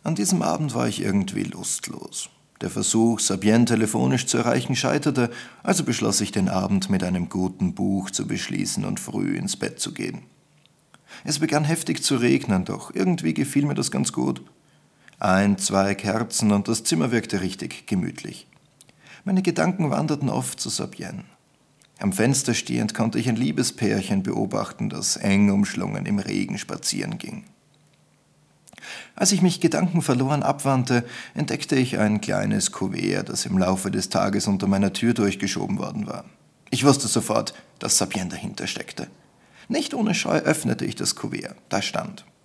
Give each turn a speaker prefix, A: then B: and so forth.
A: An diesem Abend war ich irgendwie lustlos. Der Versuch, Sabienne telefonisch zu erreichen, scheiterte, also beschloss ich, den Abend mit einem guten Buch zu beschließen und früh ins Bett zu gehen. Es begann heftig zu regnen, doch irgendwie gefiel mir das ganz gut. 1, 2 Kerzen und das Zimmer wirkte richtig gemütlich. Meine Gedanken wanderten oft zu Sabienne. Am Fenster stehend konnte ich ein Liebespärchen beobachten, das eng umschlungen im Regen spazieren ging. Als ich mich gedankenverloren abwandte, entdeckte ich ein kleines Kuvert, das im Laufe des Tages unter meiner Tür durchgeschoben worden war. Ich wusste sofort, dass Sabienne dahinter steckte. Nicht ohne Scheu öffnete ich das Kuvert. Da stand: